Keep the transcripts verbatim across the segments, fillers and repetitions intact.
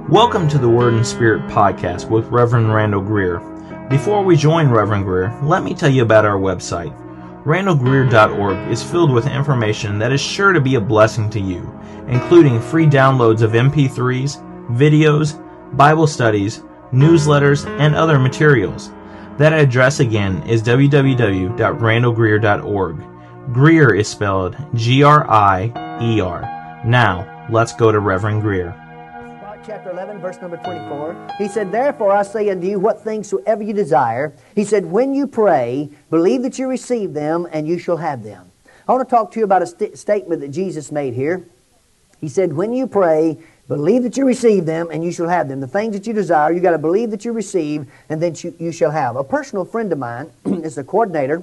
Welcome to the Word and Spirit podcast with Reverend Randall Greer. Before we join Reverend Greer, let me tell you about our website. randall greer dot org is filled with information that is sure to be a blessing to you, including free downloads of M P threes, videos, Bible studies, newsletters, and other materials. That address again is w w w dot randall greer dot org. Greer is spelled G R I E R. Now, let's go to Reverend Greer. Chapter eleven, verse number twenty-four. He said, "Therefore I say unto you, what things soever you desire." He said, "When you pray, believe that you receive them, and you shall have them." I want to talk to you about a st- statement that Jesus made here. He said, "When you pray, believe that you receive them, and you shall have them." The things that you desire, you got to believe that you receive, and then you, you shall have. A personal friend of mine is the coordinator,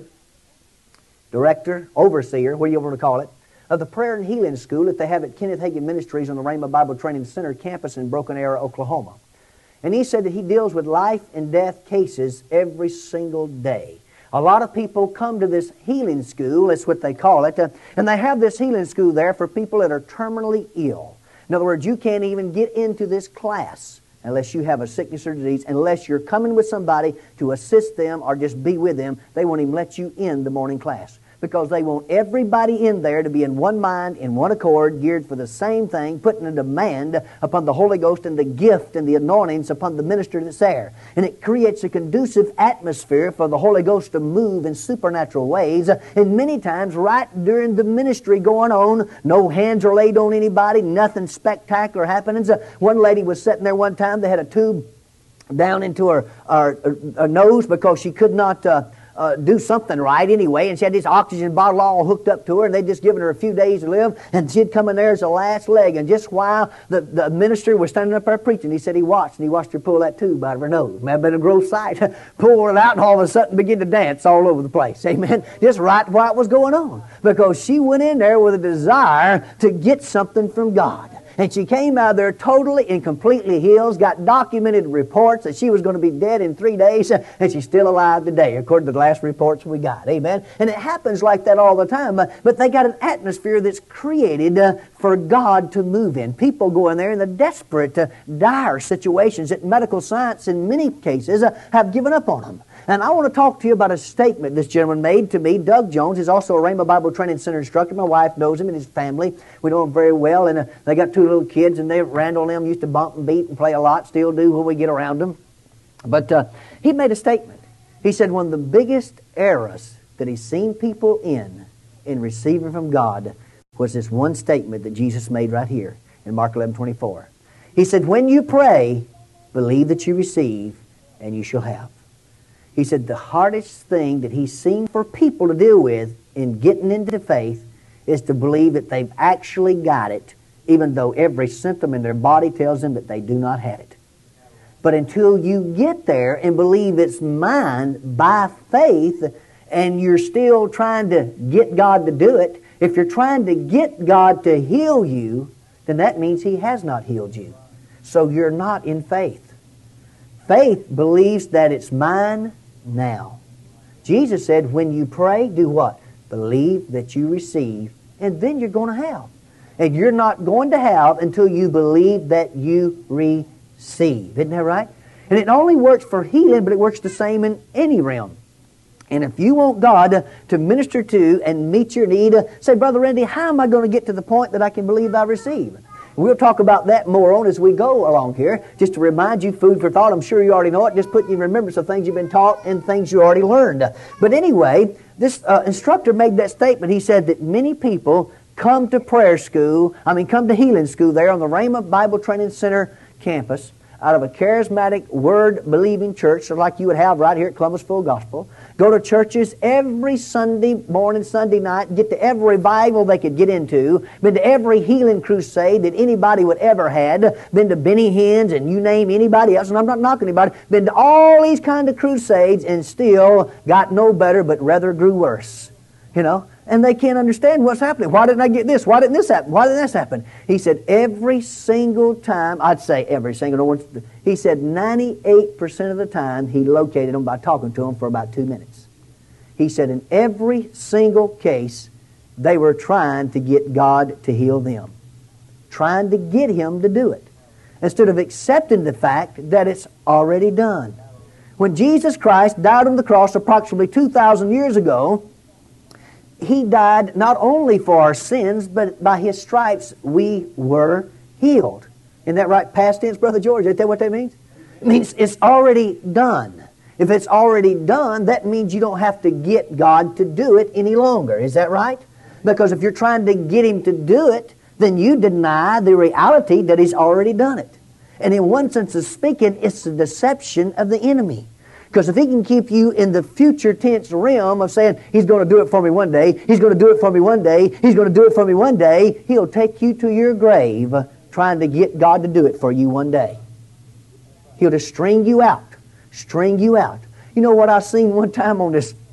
director, overseer, what do you want to call it, of the Prayer and Healing School that they have at Kenneth Hagin Ministries on the Rhema Bible Training Center campus in Broken Arrow, Oklahoma. And he said that he deals with life and death cases every single day. A lot of people come to this healing school, that's what they call it, uh, and they have this healing school there for people that are terminally ill. In other words, you can't even get into this class unless you have a sickness or disease, unless you're coming with somebody to assist them or just be with them. They won't even let you in the morning class, because they want everybody in there to be in one mind, in one accord, geared for the same thing, putting a demand upon the Holy Ghost and the gift and the anointings upon the minister that's there. And it creates a conducive atmosphere for the Holy Ghost to move in supernatural ways. And many times, right during the ministry going on, no hands are laid on anybody, nothing spectacular happens. One lady was sitting there one time, they had a tube down into her, her, her nose because she could not Uh, Uh, do something right anyway, and she had this oxygen bottle all hooked up to her, and they'd just given her a few days to live, and she'd come in there as the last leg. And just while the, the minister was standing up there preaching, he said he watched, and he watched her pull that tube out of her nose. May have been a gross sight. Pull it out, and all of a sudden begin to dance all over the place. Amen. Just right while it was going on, because she went in there with a desire to get something from God. And she came out of there totally and completely healed, got documented reports that she was going to be dead in three days, and she's still alive today, according to the last reports we got. Amen? And it happens like that all the time, but they got an atmosphere that's created uh, for God to move in. People go in there in the desperate, uh, dire situations that medical science, in many cases, uh, have given up on them. And I want to talk to you about a statement this gentleman made to me. Doug Jones is also a Rhema Bible Training Center instructor. My wife knows him and his family. We know him very well. And uh, they got two little kids, and they, Randall and them used to bump and beat and play a lot, still do when we get around them. But uh, he made a statement. He said one of the biggest errors that he's seen people in, in receiving from God, was this one statement that Jesus made right here in Mark eleven twenty-four. He said, "When you pray, believe that you receive, and you shall have." He said the hardest thing that he's seen for people to deal with in getting into faith is to believe that they've actually got it, even though every symptom in their body tells them that they do not have it. But until you get there and believe it's mine by faith, and you're still trying to get God to do it, if you're trying to get God to heal you, then that means He has not healed you. So you're not in faith. Faith believes that it's mine now. Jesus said, when you pray, do what? Believe that you receive, and then you're going to have. And you're not going to have until you believe that you receive. Isn't that right? And it only works for healing, but it works the same in any realm. And if you want God to minister to and meet your need, say, "Brother Randy, how am I going to get to the point that I can believe I receive?" We'll talk about that more on as we go along here. Just to remind you, food for thought, I'm sure you already know it. Just put you in remembrance of things you've been taught and things you already learned. But anyway, this uh, instructor made that statement. He said that many people come to prayer school, I mean come to healing school there on the Rhema Bible Training Center campus, out of a charismatic, word-believing church, so like you would have right here at Columbus Full Gospel. Go to churches every Sunday morning, Sunday night, get to every revival they could get into, been to every healing crusade that anybody would ever had, been to Benny Hinn's and you name anybody else, and I'm not knocking anybody, been to all these kind of crusades and still got no better, but rather grew worse. You know? And they can't understand what's happening. Why didn't I get this? Why didn't this happen? Why didn't this happen? He said every single time, I'd say every single one, he said ninety-eight percent of the time he located them by talking to them for about two minutes. He said in every single case, they were trying to get God to heal them. Trying to get Him to do it. instead of accepting the fact that it's already done. When Jesus Christ died on the cross approximately two thousand years ago, He died not only for our sins, but by His stripes we were healed. Isn't that right? Past tense, Brother George. Is that what that means? It means it's already done. If it's already done, that means you don't have to get God to do it any longer. Is that right? Because if you're trying to get Him to do it, then you deny the reality that He's already done it. And in one sense of speaking, it's the deception of the enemy. Because if he can keep you in the future tense realm of saying, He's going to do it for me one day, He's going to do it for me one day, He's going to do it for me one day, he'll take you to your grave trying to get God to do it for you one day. He'll just string you out. String you out. You know what I seen one time on this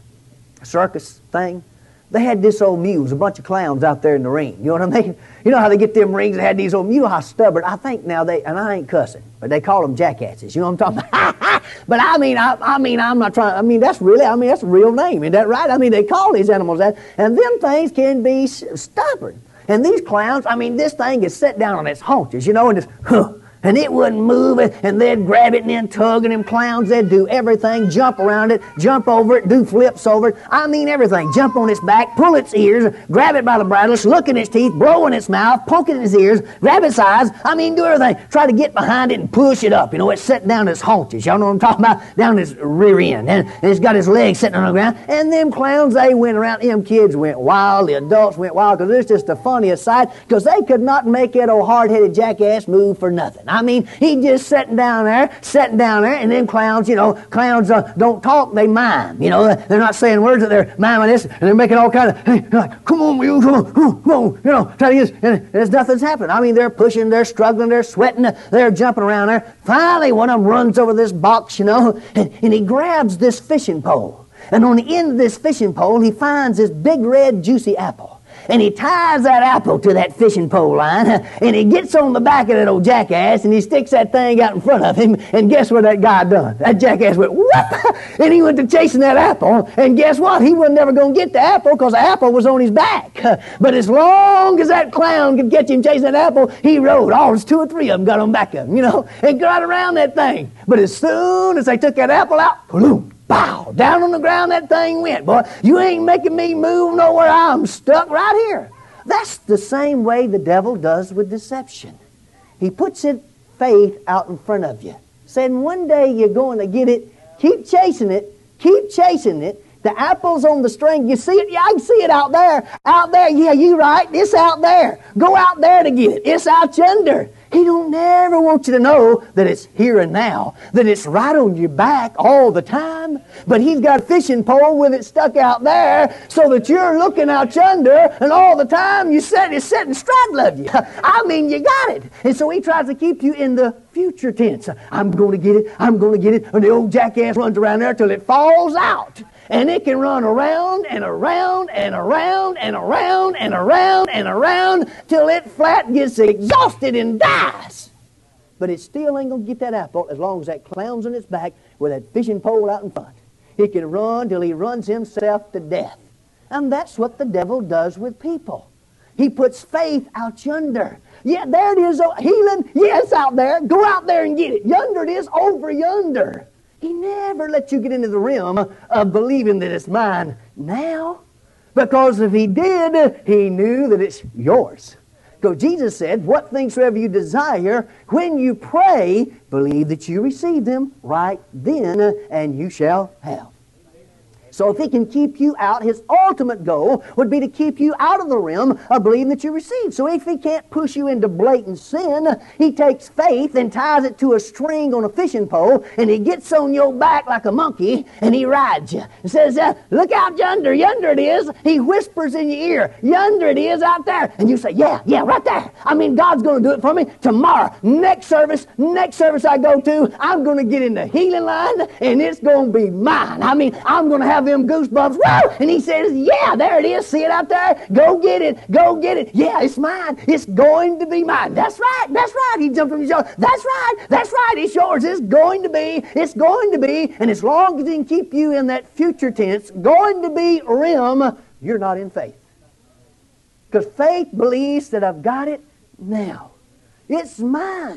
circus thing? They had this old mules, a bunch of clowns out there in the ring. You know what I mean? You know how they get them rings? They had these old, you know how stubborn. I think now they, and I ain't cussing, but they call them jackasses. You know what I'm talking about? But I mean, I, I mean, I'm not trying, I mean, that's really, I mean, that's a real name. Isn't that right? I mean, they call these animals that. And them things can be stubborn. And these clowns, I mean, this thing is set down on its haunches, you know, and just, huh. And it wouldn't move, and they'd grab it and then tug, and them clowns, they'd do everything, jump around it, jump over it, do flips over it. I mean everything. Jump on its back, pull its ears, grab it by the bridle, look in its teeth, blow in its mouth, poke it in its ears, grab its eyes. I mean, do everything. Try to get behind it and push it up. You know, it's set down its haunches. Y'all know what I'm talking about? Down its rear end. And, and it's got its legs sitting on the ground. And them clowns, they went around. Them kids went wild. The adults went wild because it's just the funniest sight because they could not make that old hard-headed jackass move for nothing. I mean, he just sitting down there, sitting down there, and them clowns, you know, clowns uh, don't talk, they mime. You know, they're not saying words, but they're miming this, and they're making all kind of, hey, like, come on, you, come on, come on, you know, trying to get, and there's nothing's happening. I mean, they're pushing, they're struggling, they're sweating, they're jumping around there. Finally, one of them runs over this box, you know, and, and he grabs this fishing pole. And on the end of this fishing pole, he finds this big red juicy apple. And he ties that apple to that fishing pole line, and he gets on the back of that old jackass, and he sticks that thing out in front of him, and guess what that guy done? That jackass went, whoop, and he went to chasing that apple, and guess what? He was never going to get the apple because the apple was on his back. But as long as that clown could catch him chasing that apple, he rode. Oh, there's two or three of them got on back of him, you know, and got around that thing. But as soon as they took that apple out, boom, bow, down on the ground that thing went. Boy, you ain't making me move nowhere. I'm stuck right here. That's the same way the devil does with deception. He puts it, faith out in front of you, saying one day you're going to get it. Keep chasing it. Keep chasing it. The apple's on the string. You see it? Yeah, I can see it out there. Out there. Yeah, you right. It's out there. Go out there to get it. It's out yonder. He don't never want you to know that it's here and now, that it's right on your back all the time. But he's got a fishing pole with it stuck out there so that you're looking out yonder and all the time you sit, it's sitting straddle of you. I mean, you got it. And so he tries to keep you in the future tense. I'm going to get it. I'm going to get it. And the old jackass runs around there till it falls out. And it can run around and around and around and around and around and around till it flat gets exhausted and dies. But it still ain't going to get that apple as long as that clown's on its back with that fishing pole out in front. It can run till he runs himself to death. And that's what the devil does with people. He puts faith out yonder. Yeah, there it is, healing. Yeah, it's out there. Go out there and get it. Yonder it is, over yonder. He never lets you get into the realm of believing that it's mine now. Because if he did, he knew that it's yours. Because Jesus said, what things soever you desire, when you pray, believe that you receive them right then, and you shall have. So if he can keep you out, his ultimate goal would be to keep you out of the realm of believing that you receive. So if he can't push you into blatant sin, he takes faith and ties it to a string on a fishing pole, and he gets on your back like a monkey, and he rides you. And says, uh, look out yonder, yonder it is. He whispers in your ear, yonder it is out there. And you say, yeah, yeah, right there. I mean, God's going to do it for me tomorrow. Next service, next service I go to, I'm going to get in the healing line, and it's going to be mine. I mean, I'm going to have them goosebumps. Woo! And he says, yeah, there it is. See it out there? Go get it. Go get it. Yeah, it's mine. It's going to be mine. That's right. That's right. He jumped from his shoulder. That's right. That's right. It's yours. It's going to be. It's going to be. And as long as he can keep you in that future tense, going to be realm, you're not in faith. Because faith believes that I've got it now. It's mine.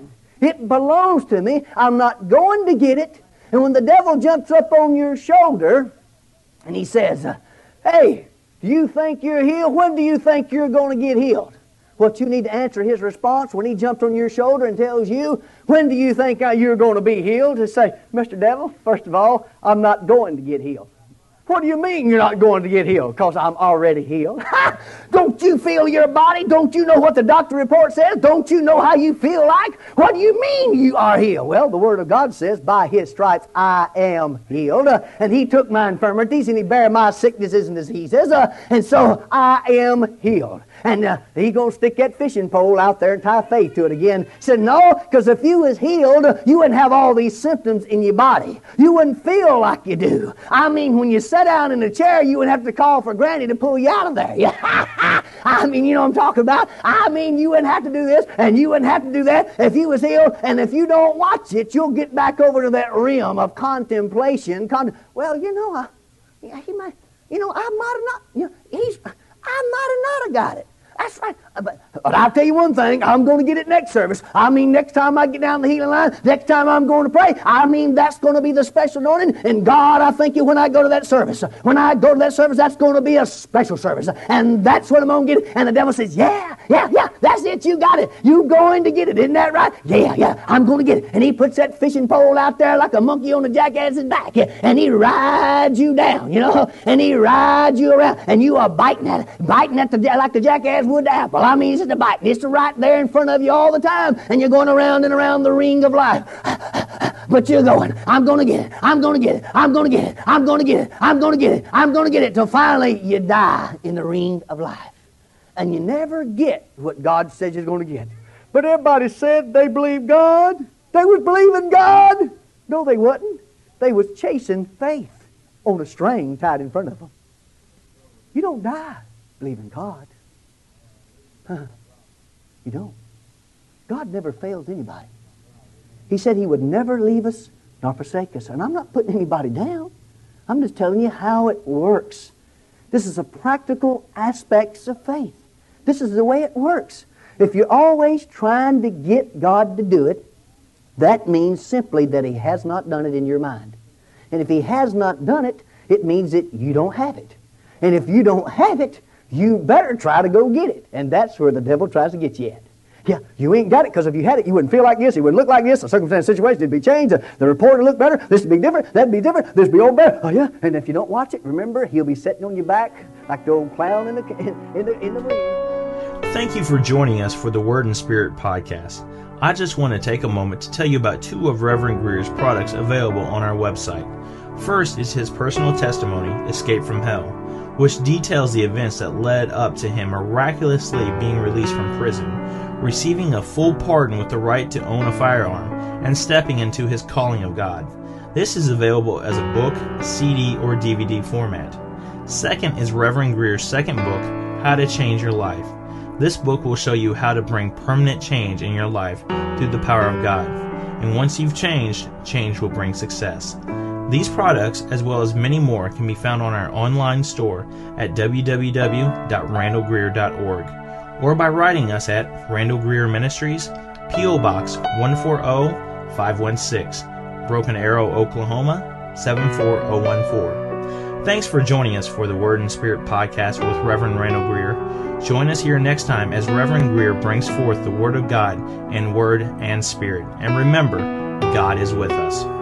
It belongs to me. I'm not going to get it. And when the devil jumps up on your shoulder and he says, uh, hey, do you think you're healed? When do you think you're going to get healed? What you need to answer his response when he jumps on your shoulder and tells you, when do you think you're going to be healed? To say, Mister Devil, first of all, I'm not going to get healed. What do you mean you're not going to get healed? Because I'm already healed. Don't you feel your body? Don't you know what the doctor report says? Don't you know how you feel like? What do you mean you are healed? Well, the Word of God says, by His stripes I am healed. Uh, and He took my infirmities and He bare my sicknesses and diseases. Uh, and so I am healed. And uh, He's going to stick that fishing pole out there and tie faith to it again. He said, no, because if you was healed, you wouldn't have all these symptoms in your body. You wouldn't feel like you do. I mean, when you sat down in a chair, you wouldn't have to call for Granny to pull you out of there. I mean, you know what I'm talking about? I mean, you wouldn't have to do this, and you wouldn't have to do that if you was healed. And if you don't watch it, you'll get back over to that realm of contemplation. Con- well, you know, I, he might, you know, I might have not, you know, he's, I might have not have got it. That's right. But, but I'll tell you one thing, I'm going to get it next service. I mean, next time I get down the healing line, next time I'm going to pray, I mean, that's going to be the special anointing. And God, I thank you when I go to that service. When I go to that service, that's going to be a special service. And that's what I'm going to get. And the devil says, yeah, yeah, yeah, that's it. You got it. You going to get it. Isn't that right? Yeah, yeah, I'm going to get it. And he puts that fishing pole out there like a monkey on a jackass's back. And he rides you down, you know, and he rides you around. And you are biting at it, biting at the, like the jackass would the apple. I mean, it's the bite. It's right there in front of you all the time. And you're going around and around the ring of life. But you're going, I'm going to get it. I'm going to get it. I'm going to get it. I'm going to get it. I'm going to get it. I'm going to get it. Till finally you die in the ring of life. And you never get what God says you're going to get. But everybody said they believed God. They was believing God. No, they wasn't. They was chasing faith on a string tied in front of them. You don't die believing God. Huh. You don't. God never fails anybody. He said He would never leave us nor forsake us. And I'm not putting anybody down. I'm just telling you how it works. This is a practical aspects of faith. This is the way it works. If you're always trying to get God to do it, that means simply that He has not done it in your mind. And if He has not done it, it means that you don't have it. And if you don't have it, you better try to go get it. And that's where the devil tries to get you at. Yeah, you ain't got it, because if you had it, you wouldn't feel like this, it wouldn't look like this, the circumstance, situation would be changed, the, the report would look better, this would be different, that would be different, this would be old better. Oh yeah, and if you don't watch it, remember, he'll be sitting on your back like the old clown in the, in, in the, in the ring. Thank you for joining us for the Word and Spirit podcast. I just want to take a moment to tell you about two of Reverend Greer's products available on our website. First is his personal testimony, Escape from Hell, which details the events that led up to him miraculously being released from prison, receiving a full pardon with the right to own a firearm, and stepping into his calling of God. This is available as a book, C D, or D V D format. Second is Reverend Greer's second book, How to Change Your Life. This book will show you how to bring permanent change in your life through the power of God. And once you've changed, change will bring success. These products, as well as many more, can be found on our online store at w w w dot randall greer dot org or by writing us at Randall Greer Ministries, P O Box one four zero five one six, Broken Arrow, Oklahoma seven four zero one four. Thanks for joining us for the Word and Spirit podcast with Reverend Randall Greer. Join us here next time as Reverend Greer brings forth the Word of God in Word and Spirit. And remember, God is with us.